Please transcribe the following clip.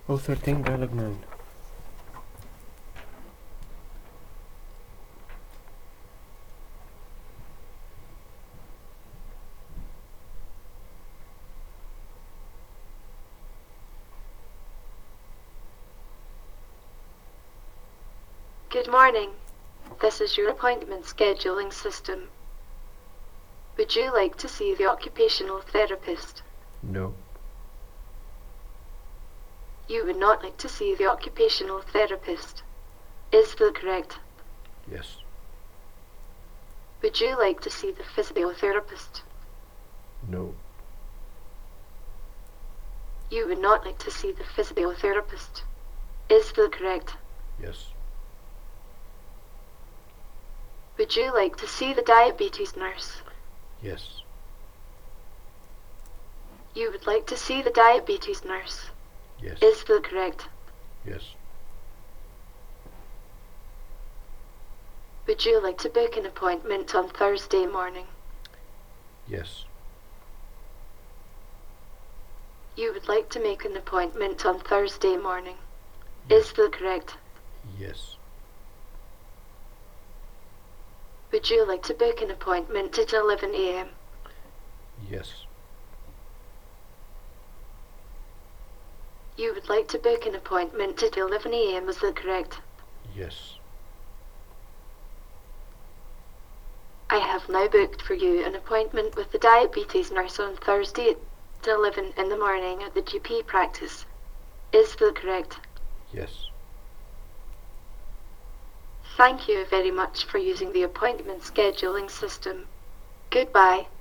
013 Berlagmoon. Good morning. This is your appointment scheduling system. Would you like to see the occupational therapist? No. You would not like to see the occupational therapist. Is that correct? Yes. Would you like to see the physiotherapist? No. You would not like to see the physiotherapist. Is that correct? Yes. Would you like to see the diabetes nurse? Yes. You would like to see the diabetes nurse. Yes. Is that correct? Yes. Would you like to book an appointment on Thursday morning? Yes. You would like to make an appointment on Thursday morning. Yes. Is that correct? Yes. Would you like to book an appointment at 11 a.m.? Yes. You would like to book an appointment at 11 a.m., is that correct? Yes. I have now booked for you an appointment with the diabetes nurse on Thursday at 11 in the morning at the GP practice. Is that correct? Yes. Thank you very much for using the appointment scheduling system. Goodbye.